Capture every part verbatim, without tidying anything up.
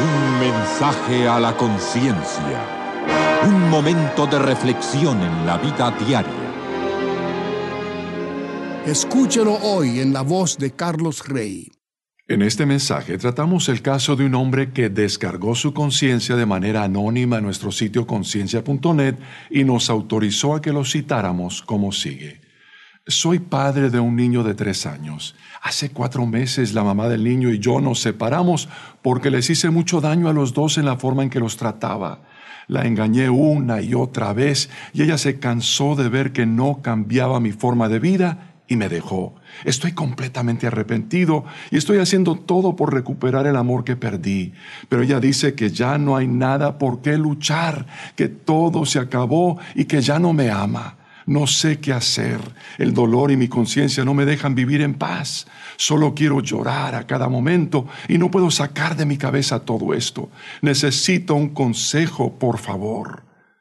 Un mensaje a la conciencia. Un momento de reflexión en la vida diaria. Escúchelo hoy en la voz de Carlos Rey. En este mensaje tratamos el caso de un hombre que descargó su conciencia de manera anónima en nuestro sitio conciencia punto net y nos autorizó a que lo citáramos como sigue. Soy padre de un niño de tres años. Hace cuatro meses la mamá del niño y yo nos separamos porque les hice mucho daño a los dos en la forma en que los trataba. La engañé una y otra vez y ella se cansó de ver que no cambiaba mi forma de vida y me dejó. Estoy completamente arrepentido y estoy haciendo todo por recuperar el amor que perdí. Pero ella dice que ya no hay nada por qué luchar, que todo se acabó y que ya no me ama. No sé qué hacer. El dolor y mi conciencia no me dejan vivir en paz. Solo quiero llorar a cada momento y no puedo sacar de mi cabeza todo esto. Necesito un consejo, por favor.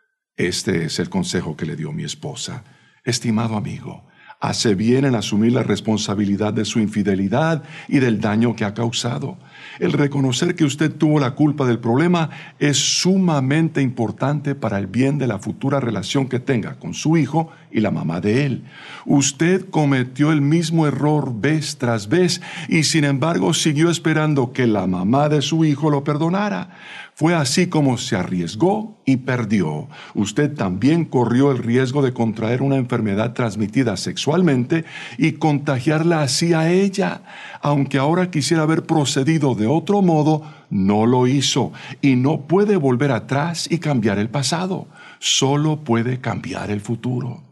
Este es el consejo que le dio mi esposa. Estimado amigo, hace bien en asumir la responsabilidad de su infidelidad y del daño que ha causado. El reconocer que usted tuvo la culpa del problema es sumamente importante para el bien de la futura relación que tenga con su hijo y la mamá de él. Usted cometió el mismo error vez tras vez y sin embargo siguió esperando que la mamá de su hijo lo perdonara. Fue así como se arriesgó y perdió. Usted también corrió el riesgo de contraer una enfermedad transmitida sexualmente y contagiarla así a ella. Aunque ahora quisiera haber procedido de otro modo, no lo hizo y no puede volver atrás y cambiar el pasado. Solo puede cambiar el futuro.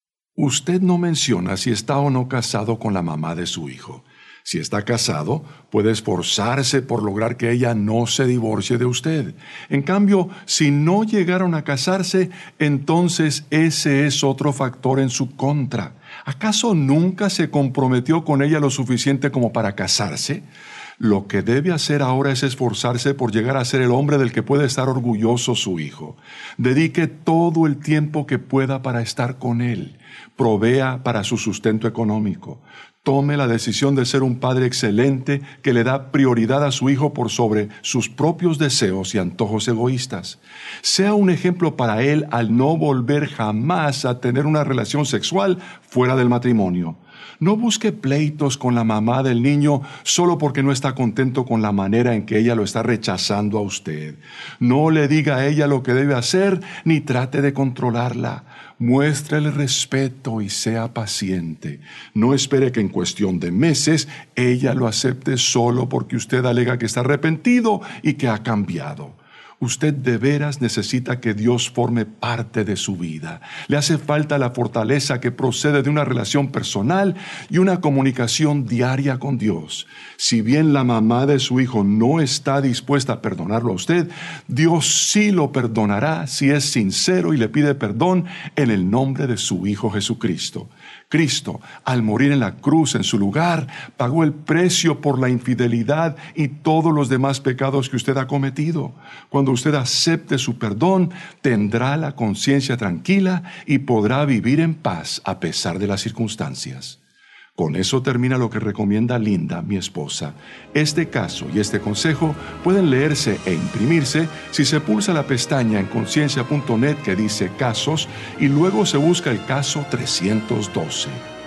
Usted no menciona si está o no casado con la mamá de su hijo. Si está casado, puede esforzarse por lograr que ella no se divorcie de usted. En cambio, si no llegaron a casarse, entonces ese es otro factor en su contra. ¿Acaso nunca se comprometió con ella lo suficiente como para casarse? Lo que debe hacer ahora es esforzarse por llegar a ser el hombre del que puede estar orgulloso su hijo. Dedique todo el tiempo que pueda para estar con él. Provea para su sustento económico. Tome la decisión de ser un padre excelente que le da prioridad a su hijo por sobre sus propios deseos y antojos egoístas. Sea un ejemplo para él al no volver jamás a tener una relación sexual fuera del matrimonio. No busque pleitos con la mamá del niño solo porque no está contento con la manera en que ella lo está rechazando a usted. No le diga a ella lo que debe hacer ni trate de controlarla. Muéstrele respeto y sea paciente. No espere que en cuestión de meses ella lo acepte solo porque usted alega que está arrepentido y que ha cambiado. Usted de veras necesita que Dios forme parte de su vida. Le hace falta la fortaleza que procede de una relación personal y una comunicación diaria con Dios. Si bien la mamá de su hijo no está dispuesta a perdonarlo a usted, Dios sí lo perdonará si es sincero y le pide perdón en el nombre de su Hijo Jesucristo. Cristo, al morir en la cruz en su lugar, pagó el precio por la infidelidad y todos los demás pecados que usted ha cometido. Cuando usted acepte su perdón, tendrá la conciencia tranquila y podrá vivir en paz a pesar de las circunstancias. Con eso termina lo que recomienda Linda, mi esposa. Este caso y este consejo pueden leerse e imprimirse si se pulsa la pestaña en conciencia punto net que dice Casos y luego se busca el caso trescientos doce.